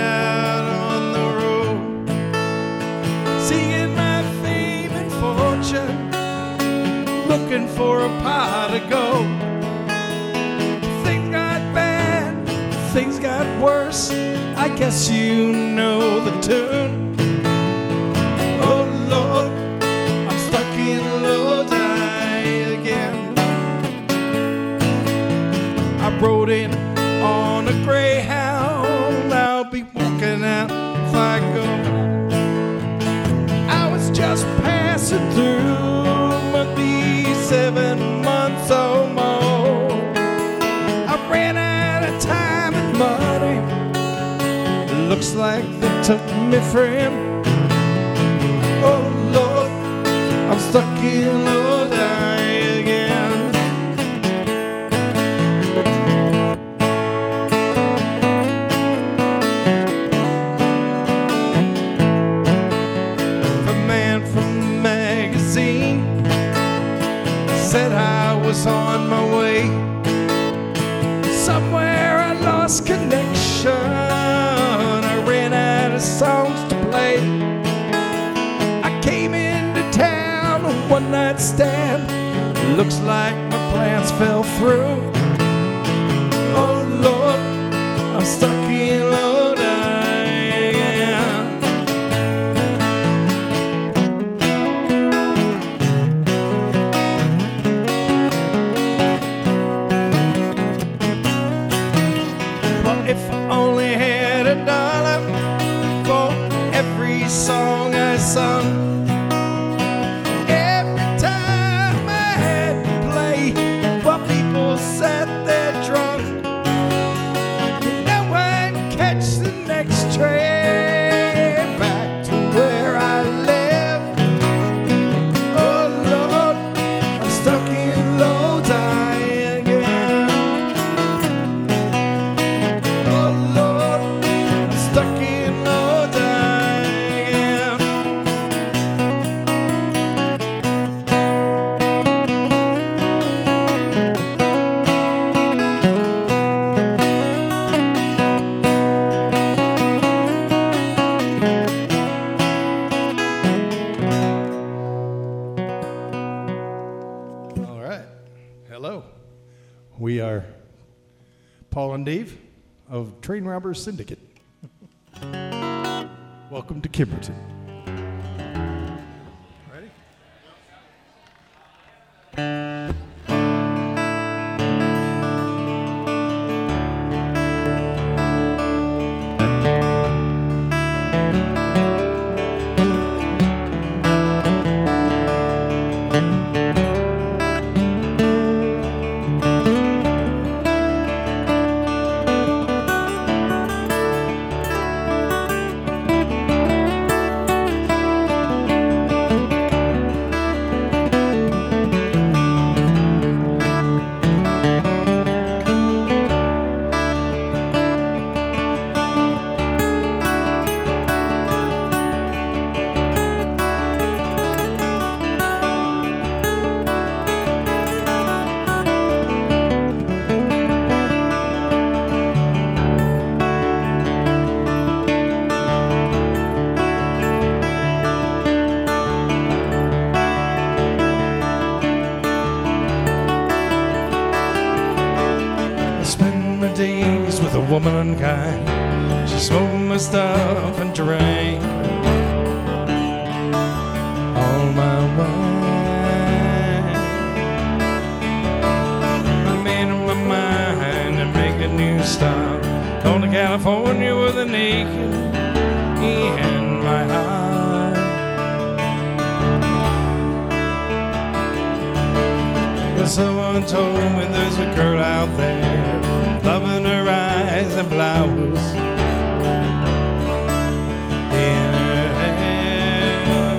out on the road, seeking my fame and fortune, looking for a pot of gold. Things got bad, things got worse, I guess you know the tune. Oh Lord, I'm stuck in Lodi again. I rode in on a Greyhound, I'll be walking out if I go. I was just passing through, but these 7 months or more, I ran out of time and money. Looks like they took me friend. Oh Lord, I'm stuck in Lodi again. The man from the magazine said I was on my way. Somewhere I lost connection, I ran out of songs to play. I came into town on one night stand, looks like my plans fell through. Oh Lord, I'm stuck in Lodi again. Well, if I only had $1 for every song I sung, every time I had to play while people sat there drunk, no one catch the next train back to where I live. Oh Lord, I'm stuck in Lodi again. Oh Lord, I'm stuck in Lodi again. All right. Hello. We are Paul and Dave of Train Robbers Syndicate. Welcome to Kimberton. Ready? Days with a woman unkind, she smoked my stuff and drank all my wine. I made up my mind to make a new stop, going to California with a naked in my heart. But someone told me there's a girl out there, loving her eyes and flowers in her hair.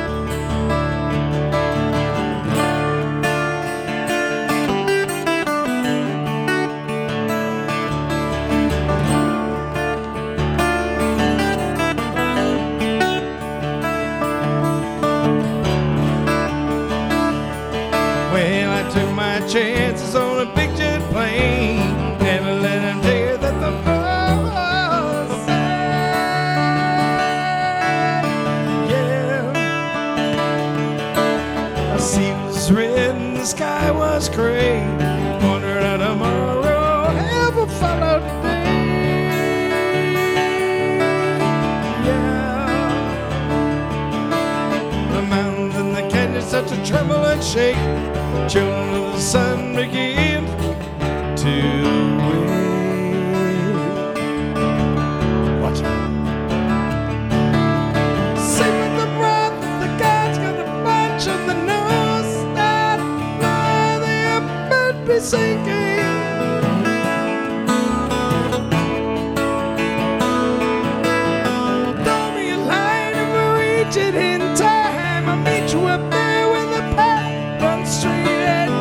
Well, I took my chances on a big jet plane, never let him tell you that the boss shake. Children of the sun begin to wake. Watch out. Sing with the breath, the God's got a bunch of the nose that fly, the up be sinking. Don't be a line if we reach it in time. I'll meet you up there when the path runs straight and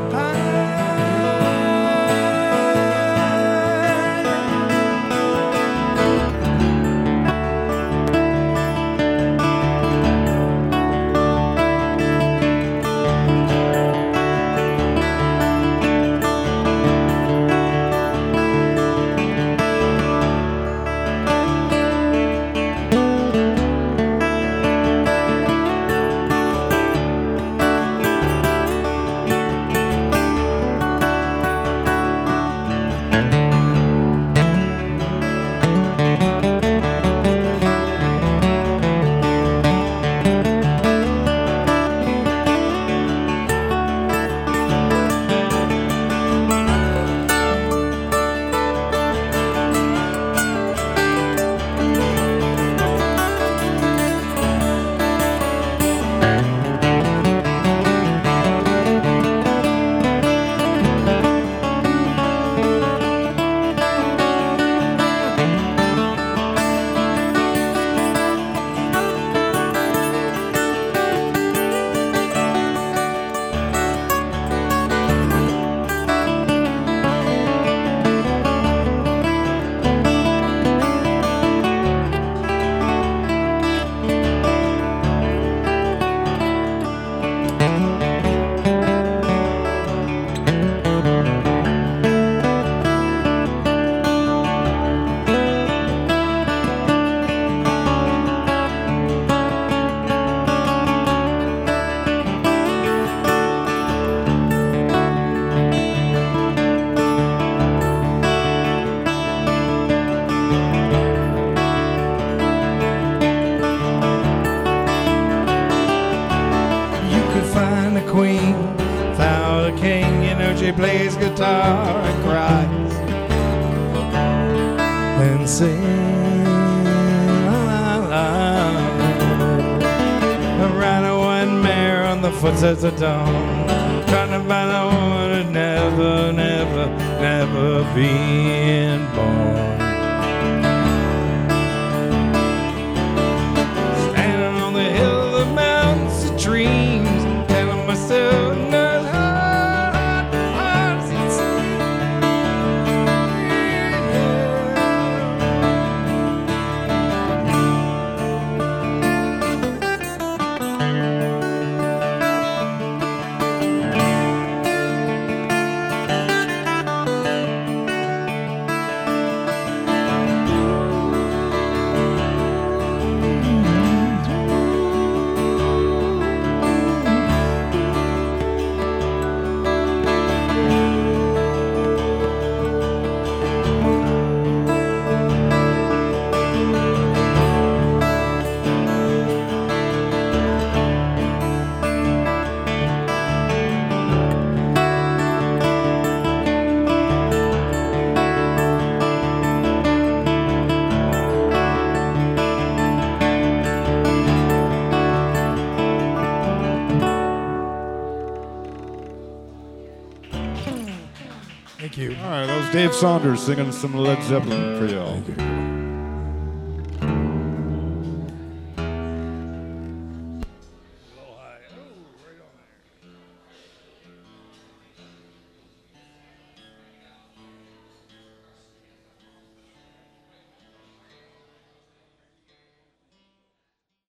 queen without a king. You know she plays guitar and cries and sings la, la, la. Ride a one mare on the footsteps of dawn, trying to find a woman who'd never, never, never been born. Standing on the hill of the mountains of dreams, myself not hard as it seems. Thank you. All right, that was Dave Saunders singing some Led Zeppelin for y'all. Thank you.